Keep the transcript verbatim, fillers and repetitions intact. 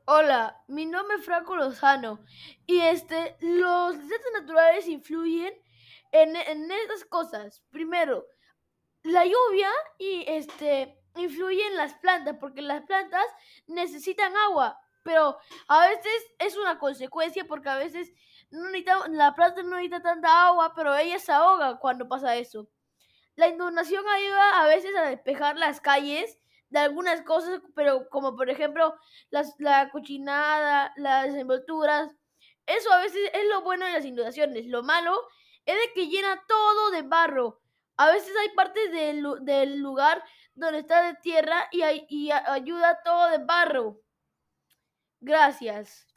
Hola, mi nombre es Franco Lozano y este, los desastres naturales influyen en, en estas cosas. Primero, la lluvia y este influye en las plantas porque las plantas necesitan agua, pero a veces es una consecuencia porque a veces no necesita, la planta no necesita tanta agua, pero ella se ahoga cuando pasa eso. La inundación ayuda a veces a despejar las calles de algunas cosas, pero como por ejemplo las, la cochinada, las envolturas. Eso a veces es lo bueno de las inundaciones. Lo malo es de que llena todo de barro. A veces hay partes del, lu- del lugar donde está de tierra y, hay- y a- ayuda todo de barro. Gracias.